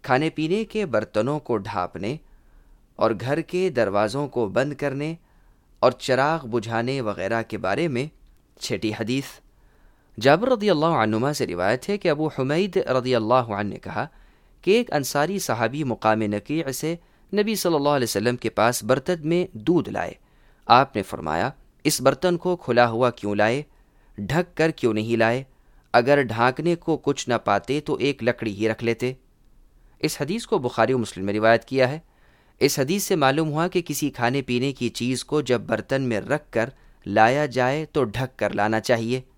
खाने पीने के बर्तनों को ढाँपने और घर के दरवाज़ों को बंद करने और चिराग बुझाने वगैरह के बारे में। छठी हदीस, जाबिर रज़ियल्लाहु अन्हुमा से रिवायत है कि अबू हुमैद रज़ियल्लाहु अन्हु ने कहा कि एक अंसारी सहाबी मुकाम नकी से नबी सल्लल्लाहु अलैहि वसल्लम के पास बर्तन में दूध लाए। आपने फरमाया, इस बर्तन को खुला हुआ क्यों लाए, ढक कर क्यों नहीं लाए? अगर ढांकने को कुछ न पाते तो एक लकड़ी ही रख लेते। इस हदीस को बुखारी और मुस्लिम में रिवायत किया है। इस हदीस से मालूम हुआ कि किसी खाने पीने की चीज़ को जब बर्तन में रख कर लाया जाए तो ढक कर लाना चाहिए।